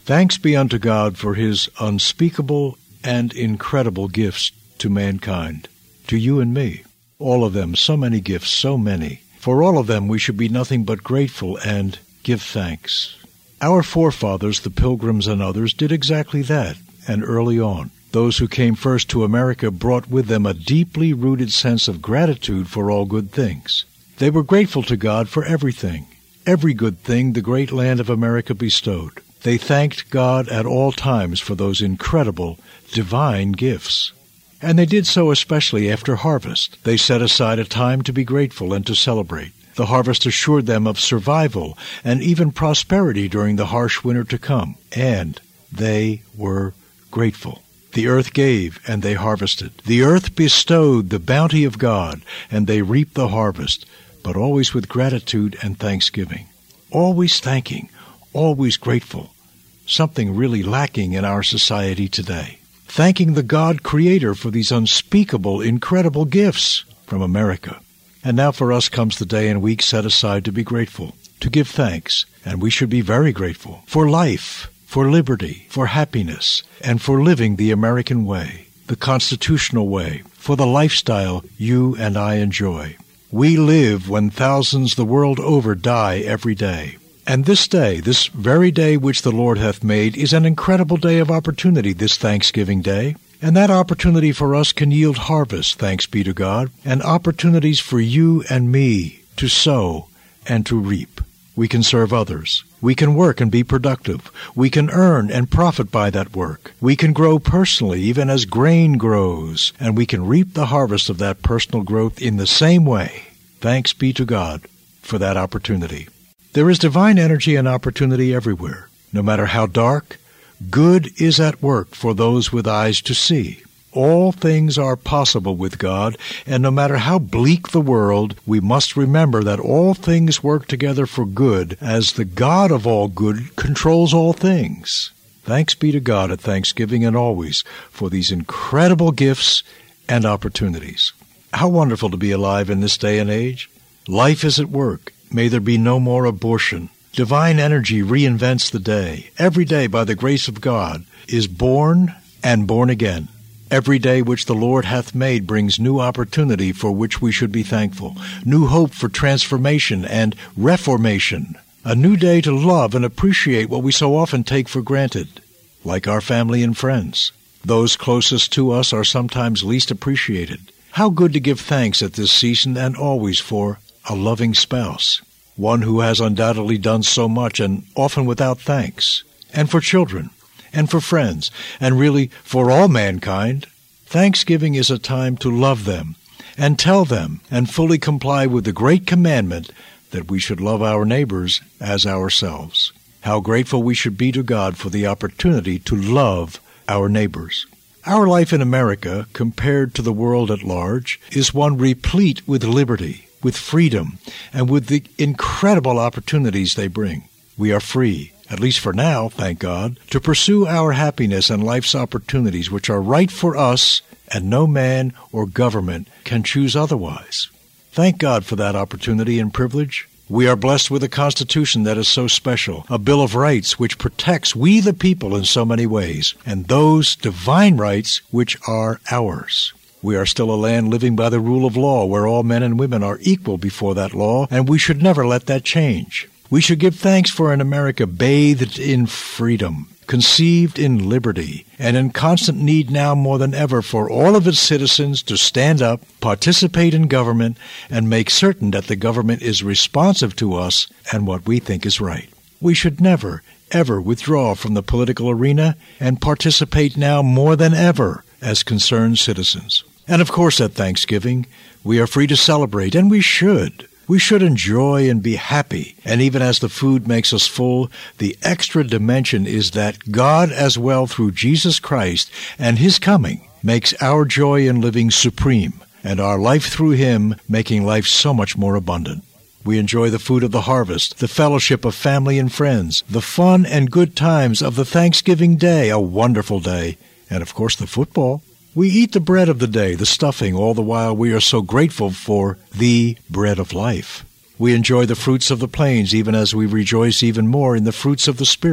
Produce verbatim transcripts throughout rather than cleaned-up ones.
Thanks be unto God for his unspeakable and incredible gifts to mankind, to you and me. All of them, so many gifts, so many. For all of them we should be nothing but grateful and give thanks. Our forefathers, the Pilgrims and others, did exactly that, and early on. Those who came first to America brought with them a deeply rooted sense of gratitude for all good things. They were grateful to God for everything, every good thing the great land of America bestowed. They thanked God at all times for those incredible, divine gifts. And they did so especially after harvest. They set aside a time to be grateful and to celebrate. The harvest assured them of survival and even prosperity during the harsh winter to come. And they were grateful. The earth gave, and they harvested. The earth bestowed the bounty of God, and they reaped the harvest, but always with gratitude and thanksgiving. Always thanking, always grateful. Something really lacking in our society today. Thanking the God Creator for these unspeakable, incredible gifts from America. And now for us comes the day and week set aside to be grateful, to give thanks, and we should be very grateful for life, for liberty, for happiness, and for living the American way, the constitutional way, for the lifestyle you and I enjoy. We live when thousands the world over die every day. And this day, this very day which the Lord hath made, is an incredible day of opportunity, this Thanksgiving Day. And that opportunity for us can yield harvest, thanks be to God, and opportunities for you and me to sow and to reap. We can serve others. We can work and be productive. We can earn and profit by that work. We can grow personally, even as grain grows, and we can reap the harvest of that personal growth in the same way. Thanks be to God for that opportunity. There is divine energy and opportunity everywhere. No matter how dark, good is at work for those with eyes to see. All things are possible with God, and no matter how bleak the world, we must remember that all things work together for good, as the God of all good controls all things. Thanks be to God at Thanksgiving and always for these incredible gifts and opportunities. How wonderful to be alive in this day and age. Life is at work. May there be no more abortion. Divine energy reinvents the day. Every day, by the grace of God, is born and born again. Every day which the Lord hath made brings new opportunity for which we should be thankful, new hope for transformation and reformation, a new day to love and appreciate what we so often take for granted, like our family and friends. Those closest to us are sometimes least appreciated. How good to give thanks at this season and always for a loving spouse, one who has undoubtedly done so much and often without thanks, and for children, and for friends, and really for all mankind. Thanksgiving is a time to love them, and tell them, and fully comply with the great commandment that we should love our neighbors as ourselves. How grateful we should be to God for the opportunity to love our neighbors. Our life in America, compared to the world at large, is one replete with liberty, with freedom, and with the incredible opportunities they bring. We are free, at least for now, thank God, to pursue our happiness and life's opportunities which are right for us, and no man or government can choose otherwise. Thank God for that opportunity and privilege. We are blessed with a Constitution that is so special, a Bill of Rights which protects we the people in so many ways, and those divine rights which are ours. We are still a land living by the rule of law, where all men and women are equal before that law, and we should never let that change. We should give thanks for an America bathed in freedom, conceived in liberty, and in constant need now more than ever for all of its citizens to stand up, participate in government, and make certain that the government is responsive to us and what we think is right. We should never, ever withdraw from the political arena and participate now more than ever as concerned citizens. And of course, at Thanksgiving, we are free to celebrate, and we should. We should enjoy and be happy. And even as the food makes us full, the extra dimension is that God, as well through Jesus Christ and His coming, makes our joy in living supreme, and our life through Him making life so much more abundant. We enjoy the food of the harvest, the fellowship of family and friends, the fun and good times of the Thanksgiving day, a wonderful day, and of course the football. We eat the bread of the day, the stuffing, all the while we are so grateful for the bread of life. We enjoy the fruits of the plains, even as we rejoice even more in the fruits of the Spirit.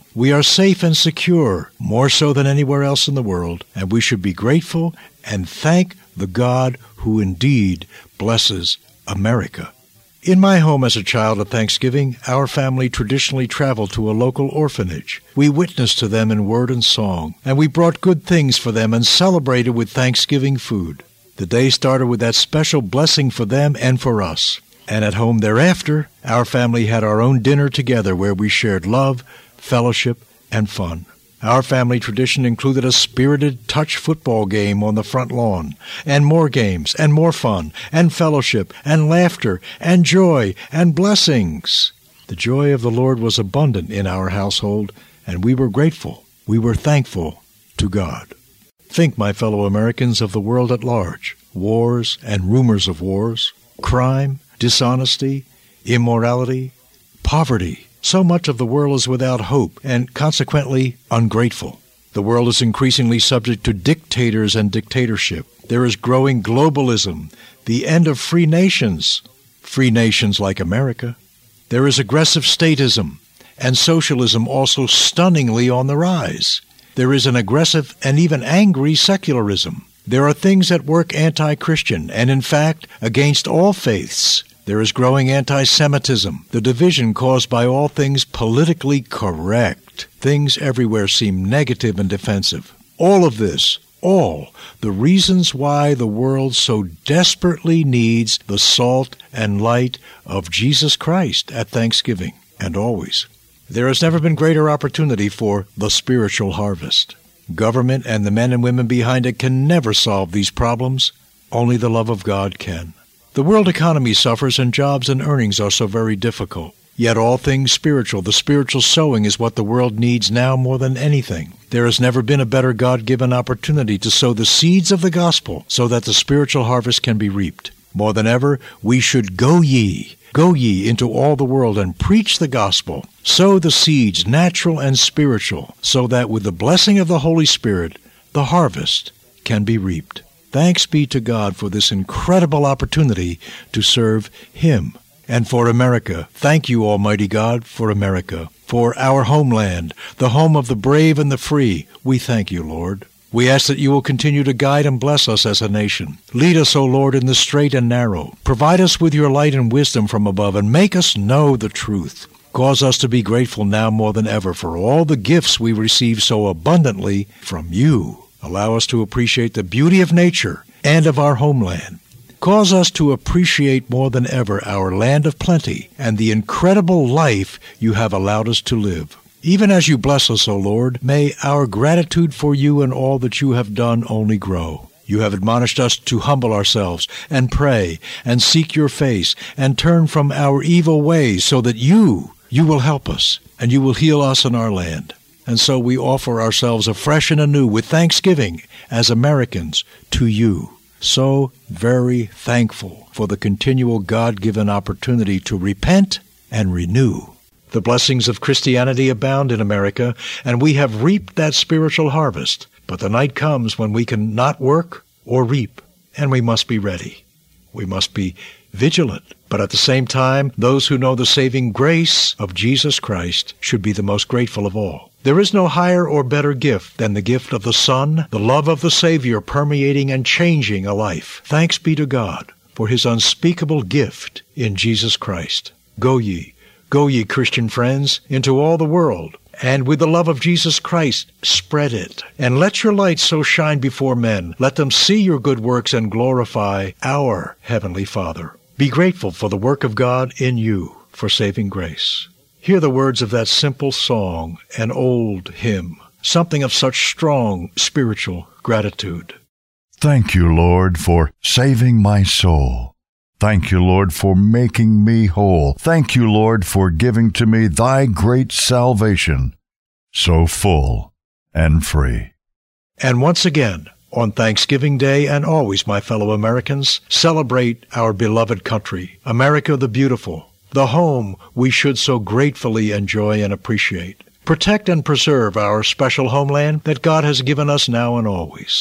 We are safe and secure, more so than anywhere else in the world, and we should be grateful and thank the God who indeed blesses America. In my home as a child at Thanksgiving, our family traditionally traveled to a local orphanage. We witnessed to them in word and song, and we brought good things for them and celebrated with Thanksgiving food. The day started with that special blessing for them and for us. And at home thereafter, our family had our own dinner together where we shared love, fellowship, and fun. Our family tradition included a spirited touch football game on the front lawn, and more games, and more fun, and fellowship, and laughter, and joy, and blessings. The joy of the Lord was abundant in our household, and we were grateful. We were thankful to God. Think, my fellow Americans, of the world at large. Wars and rumors of wars, crime, dishonesty, immorality, poverty. So much of the world is without hope and consequently ungrateful. The world is increasingly subject to dictators and dictatorship. There is growing globalism, the end of free nations, free nations like America. There is aggressive statism and socialism also stunningly on the rise. There is an aggressive and even angry secularism. There are things at work anti-Christian and, in fact, against all faiths. There is growing anti-Semitism, the division caused by all things politically correct. Things everywhere seem negative and defensive. All of this, all, the reasons why the world so desperately needs the salt and light of Jesus Christ at Thanksgiving, and always. There has never been greater opportunity for the spiritual harvest. Government and the men and women behind it can never solve these problems. Only the love of God can. The world economy suffers and jobs and earnings are so very difficult. Yet all things spiritual, the spiritual sowing is what the world needs now more than anything. There has never been a better God-given opportunity to sow the seeds of the gospel so that the spiritual harvest can be reaped. More than ever, we should go ye, go ye into all the world and preach the gospel. Sow the seeds, natural and spiritual, so that with the blessing of the Holy Spirit, the harvest can be reaped. Thanks be to God for this incredible opportunity to serve Him. And for America, thank you, Almighty God, for America. For our homeland, the home of the brave and the free, we thank you, Lord. We ask that you will continue to guide and bless us as a nation. Lead us, O Lord, in the straight and narrow. Provide us with your light and wisdom from above, and make us know the truth. Cause us to be grateful now more than ever for all the gifts we receive so abundantly from you. Allow us to appreciate the beauty of nature and of our homeland. Cause us to appreciate more than ever our land of plenty and the incredible life you have allowed us to live. Even as you bless us, O Lord, may our gratitude for you and all that you have done only grow. You have admonished us to humble ourselves and pray and seek your face and turn from our evil ways so that you, you will help us and you will heal us in our land. And so we offer ourselves afresh and anew with thanksgiving as Americans to you. So very thankful for the continual God-given opportunity to repent and renew. The blessings of Christianity abound in America, and we have reaped that spiritual harvest. But the night comes when we can not work or reap, and we must be ready. We must be vigilant. But at the same time, those who know the saving grace of Jesus Christ should be the most grateful of all. There is no higher or better gift than the gift of the Son, the love of the Savior permeating and changing a life. Thanks be to God for his unspeakable gift in Jesus Christ. Go ye, go ye, Christian friends, into all the world, and with the love of Jesus Christ, spread it. And let your light so shine before men. Let them see your good works and glorify our Heavenly Father. Be grateful for the work of God in you for saving grace. Hear the words of that simple song, an old hymn, something of such strong spiritual gratitude. Thank you, Lord, for saving my soul. Thank you, Lord, for making me whole. Thank you, Lord, for giving to me thy great salvation, so full and free. And once again, on Thanksgiving Day and always, my fellow Americans, celebrate our beloved country, America the beautiful, the home we should so gratefully enjoy and appreciate. Protect and preserve our special homeland that God has given us now and always.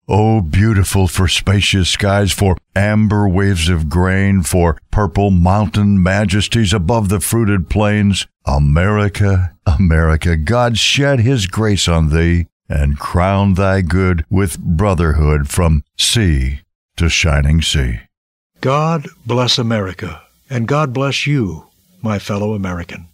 Oh, beautiful for spacious skies, for amber waves of grain, for purple mountain majesties above the fruited plains. America, America, God shed his grace on thee, and crown thy good with brotherhood from sea to shining sea. God bless America, and God bless you, my fellow American.